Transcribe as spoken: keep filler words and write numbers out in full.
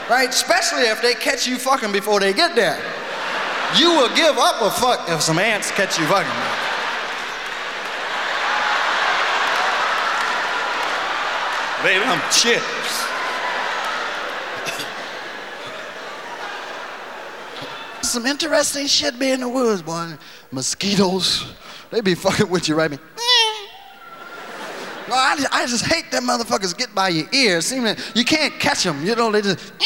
right? Especially if they catch you fucking before they get there. You will give up a fuck if some ants catch you fucking. Baby, I'm chips. Some interesting shit be in the woods, boy. Mosquitoes, they be fucking with you, right? Be, no, I just, I just hate them motherfuckers get by your ears. See, man, you can't catch them, you know, they just